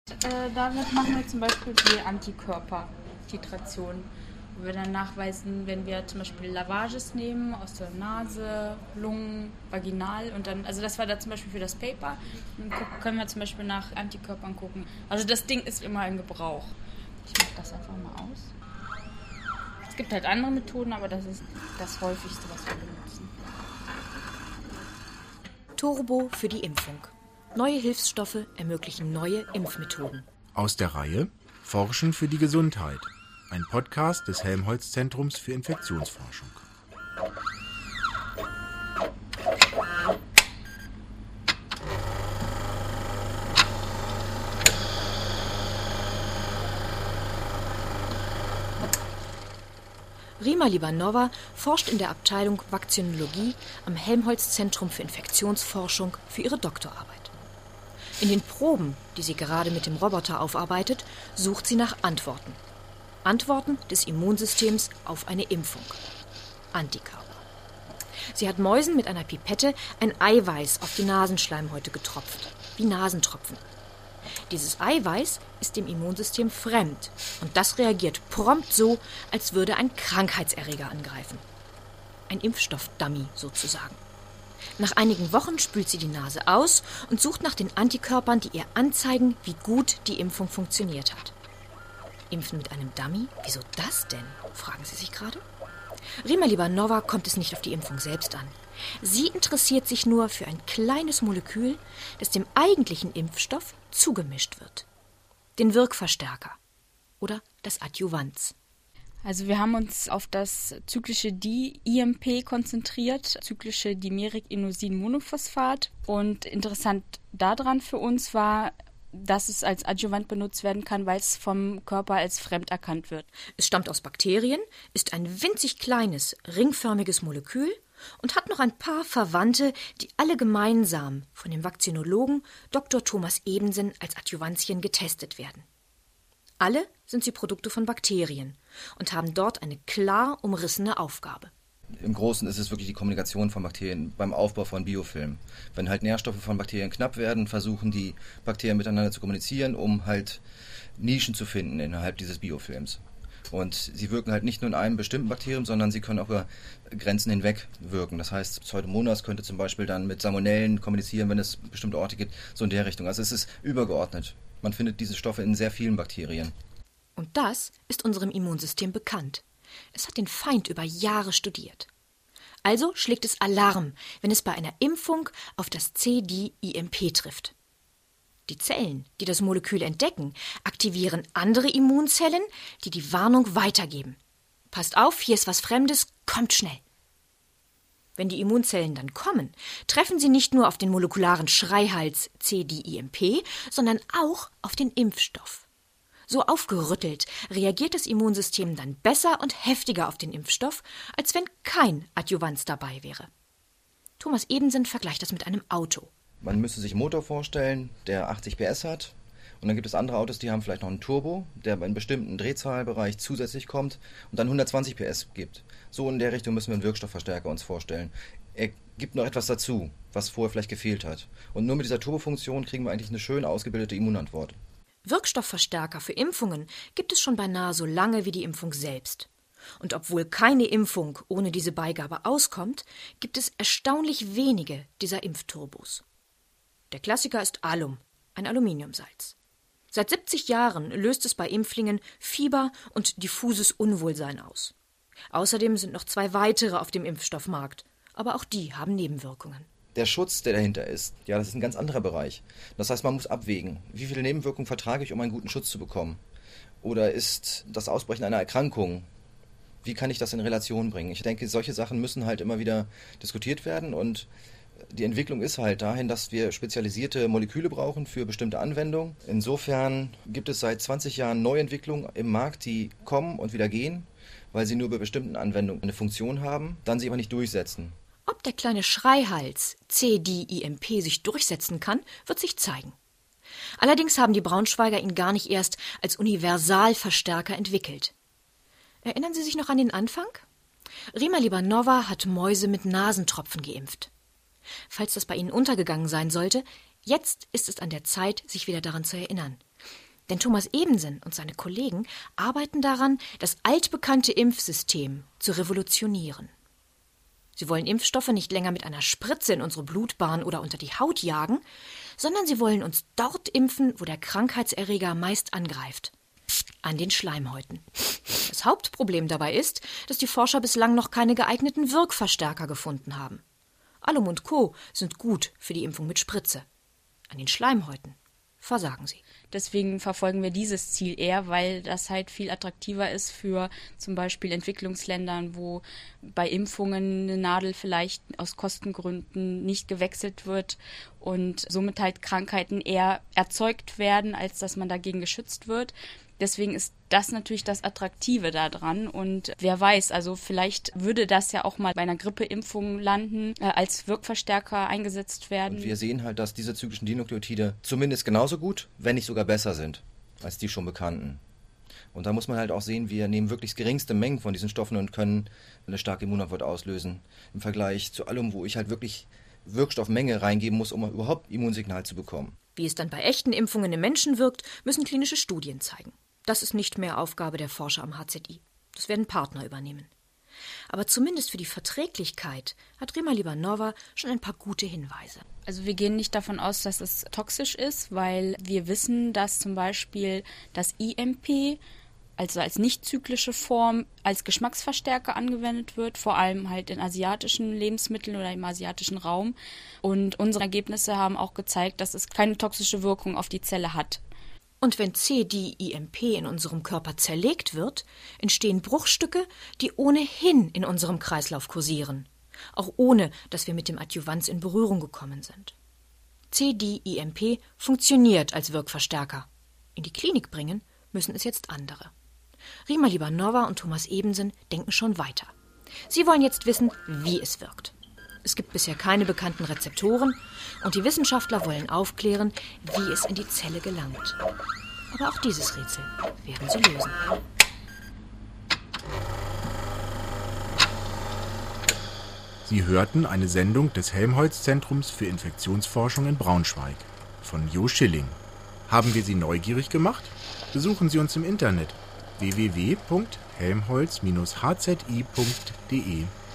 Damit machen wir zum Beispiel die Antikörper-Titration, wo wir dann nachweisen, wenn wir zum Beispiel Lavages nehmen aus der Nase, Lungen, vaginal und dann, also das war da zum Beispiel für das Paper, dann können wir zum Beispiel nach Antikörpern gucken. Also das Ding ist immer im Gebrauch. Ich mache das einfach mal aus. Es gibt halt andere Methoden, aber das ist das häufigste, was wir benutzen. Turbo für die Impfung. Neue Hilfsstoffe ermöglichen neue Impfmethoden. Aus der Reihe Forschen für die Gesundheit. Ein Podcast des Helmholtz-Zentrums für Infektionsforschung. Rima Libanova forscht in der Abteilung Vakzinologie am Helmholtz-Zentrum für Infektionsforschung für ihre Doktorarbeit. In den Proben, die sie gerade mit dem Roboter aufarbeitet, sucht sie nach Antworten. Antworten des Immunsystems auf eine Impfung. Antikörper. Sie hat Mäusen mit einer Pipette ein Eiweiß auf die Nasenschleimhäute getropft, wie Nasentropfen. Dieses Eiweiß ist dem Immunsystem fremd und das reagiert prompt so, als würde ein Krankheitserreger angreifen. Ein Impfstoffdummy sozusagen. Nach einigen Wochen spült sie die Nase aus und sucht nach den Antikörpern, die ihr anzeigen, wie gut die Impfung funktioniert hat. Impfen mit einem Dummy? Wieso das denn? Fragen Sie sich gerade. Rima Libanova kommt es nicht auf die Impfung selbst an. Sie interessiert sich nur für ein kleines Molekül, das dem eigentlichen Impfstoff zugemischt wird. Den Wirkverstärker oder das Adjuvans. Also wir haben uns auf das zyklische DIMP konzentriert, zyklische Dimeric-Inosin-Monophosphat. Und interessant daran für uns war, dass es als Adjuvant benutzt werden kann, weil es vom Körper als fremd erkannt wird. Es stammt aus Bakterien, ist ein winzig kleines, ringförmiges Molekül und hat noch ein paar Verwandte, die alle gemeinsam von dem Vakzinologen Dr. Thomas Ebensen als Adjuvantien getestet werden. Alle sind sie Produkte von Bakterien und haben dort eine klar umrissene Aufgabe. Im Großen ist es wirklich die Kommunikation von Bakterien beim Aufbau von Biofilmen. Wenn halt Nährstoffe von Bakterien knapp werden, versuchen die Bakterien miteinander zu kommunizieren, um halt Nischen zu finden innerhalb dieses Biofilms. Und sie wirken halt nicht nur in einem bestimmten Bakterium, sondern sie können auch über Grenzen hinweg wirken. Das heißt, Pseudomonas könnte zum Beispiel dann mit Salmonellen kommunizieren, wenn es bestimmte Orte gibt, so in der Richtung. Also es ist übergeordnet. Man findet diese Stoffe in sehr vielen Bakterien. Und das ist unserem Immunsystem bekannt. Es hat den Feind über Jahre studiert. Also schlägt es Alarm, wenn es bei einer Impfung auf das CDIMP trifft. Die Zellen, die das Molekül entdecken, aktivieren andere Immunzellen, die die Warnung weitergeben. Passt auf, hier ist was Fremdes, kommt schnell. Wenn die Immunzellen dann kommen, treffen sie nicht nur auf den molekularen Schreihals CDIMP, sondern auch auf den Impfstoff. So aufgerüttelt reagiert das Immunsystem dann besser und heftiger auf den Impfstoff, als wenn kein Adjuvans dabei wäre. Thomas Ebensen vergleicht das mit einem Auto. Man müsste sich einen Motor vorstellen, der 80 PS hat. Und dann gibt es andere Autos, die haben vielleicht noch einen Turbo, der bei einem bestimmten Drehzahlbereich zusätzlich kommt und dann 120 PS gibt. So in der Richtung müssen wir einen Wirkstoffverstärker uns vorstellen. Er gibt noch etwas dazu, was vorher vielleicht gefehlt hat. Und nur mit dieser Turbofunktion kriegen wir eigentlich eine schön ausgebildete Immunantwort. Wirkstoffverstärker für Impfungen gibt es schon beinahe so lange wie die Impfung selbst. Und obwohl keine Impfung ohne diese Beigabe auskommt, gibt es erstaunlich wenige dieser Impfturbos. Der Klassiker ist Alum, ein Aluminiumsalz. Seit 70 Jahren löst es bei Impflingen Fieber und diffuses Unwohlsein aus. Außerdem sind noch 2 weitere auf dem Impfstoffmarkt, aber auch die haben Nebenwirkungen. Der Schutz, der dahinter ist, ja, das ist ein ganz anderer Bereich. Das heißt, man muss abwägen, wie viele Nebenwirkungen vertrage ich, um einen guten Schutz zu bekommen? Oder ist das Ausbrechen einer Erkrankung, wie kann ich das in Relation bringen? Ich denke, solche Sachen müssen halt immer wieder diskutiert werden und die Entwicklung ist halt dahin, dass wir spezialisierte Moleküle brauchen für bestimmte Anwendungen. Insofern gibt es seit 20 Jahren Neuentwicklungen im Markt, die kommen und wieder gehen, weil sie nur bei bestimmten Anwendungen eine Funktion haben, dann sie aber nicht durchsetzen. Ob der kleine Schreihals CDIMP sich durchsetzen kann, wird sich zeigen. Allerdings haben die Braunschweiger ihn gar nicht erst als Universalverstärker entwickelt. Erinnern Sie sich noch an den Anfang? Rima Libanova hat Mäuse mit Nasentropfen geimpft. Falls das bei Ihnen untergegangen sein sollte, jetzt ist es an der Zeit, sich wieder daran zu erinnern. Denn Thomas Ebensen und seine Kollegen arbeiten daran, das altbekannte Impfsystem zu revolutionieren. Sie wollen Impfstoffe nicht länger mit einer Spritze in unsere Blutbahn oder unter die Haut jagen, sondern sie wollen uns dort impfen, wo der Krankheitserreger meist angreift: an den Schleimhäuten. Das Hauptproblem dabei ist, dass die Forscher bislang noch keine geeigneten Wirkverstärker gefunden haben. Allum und Co. sind gut für die Impfung mit Spritze. An den Schleimhäuten versagen sie. Deswegen verfolgen wir dieses Ziel eher, weil das halt viel attraktiver ist für zum Beispiel Entwicklungsländern, wo bei Impfungen eine Nadel vielleicht aus Kostengründen nicht gewechselt wird und somit halt Krankheiten eher erzeugt werden, als dass man dagegen geschützt wird. Deswegen ist das natürlich das Attraktive daran. Und wer weiß, also vielleicht würde das ja auch mal bei einer Grippeimpfung landen, als Wirkverstärker eingesetzt werden. Und wir sehen halt, dass diese zyklischen Dinukleotide zumindest genauso gut, wenn nicht sogar besser sind, als die schon bekannten. Und da muss man halt auch sehen, wir nehmen wirklich geringste Mengen von diesen Stoffen und können eine starke Immunantwort auslösen. Im Vergleich zu allem, wo ich halt wirklich Wirkstoffmenge reingeben muss, um überhaupt Immunsignal zu bekommen. Wie es dann bei echten Impfungen im Menschen wirkt, müssen klinische Studien zeigen. Das ist nicht mehr Aufgabe der Forscher am HZI. Das werden Partner übernehmen. Aber zumindest für die Verträglichkeit hat Rima Libanova schon ein paar gute Hinweise. Also wir gehen nicht davon aus, dass es toxisch ist, weil wir wissen, dass zum Beispiel das IMP, also als nicht zyklische Form, als Geschmacksverstärker angewendet wird, vor allem halt in asiatischen Lebensmitteln oder im asiatischen Raum. Und unsere Ergebnisse haben auch gezeigt, dass es keine toxische Wirkung auf die Zelle hat. Und wenn CDIMP in unserem Körper zerlegt wird, entstehen Bruchstücke, die ohnehin in unserem Kreislauf kursieren, auch ohne, dass wir mit dem Adjuvans in Berührung gekommen sind. CDIMP funktioniert als Wirkverstärker. In die Klinik bringen müssen es jetzt andere. Rima Libanova und Thomas Ebensen denken schon weiter. Sie wollen jetzt wissen, wie es wirkt. Es gibt bisher keine bekannten Rezeptoren und die Wissenschaftler wollen aufklären, wie es in die Zelle gelangt. Aber auch dieses Rätsel werden sie lösen. Sie hörten eine Sendung des Helmholtz-Zentrums für Infektionsforschung in Braunschweig von Jo Schilling. Haben wir Sie neugierig gemacht? Besuchen Sie uns im Internet www.helmholtz-hzi.de.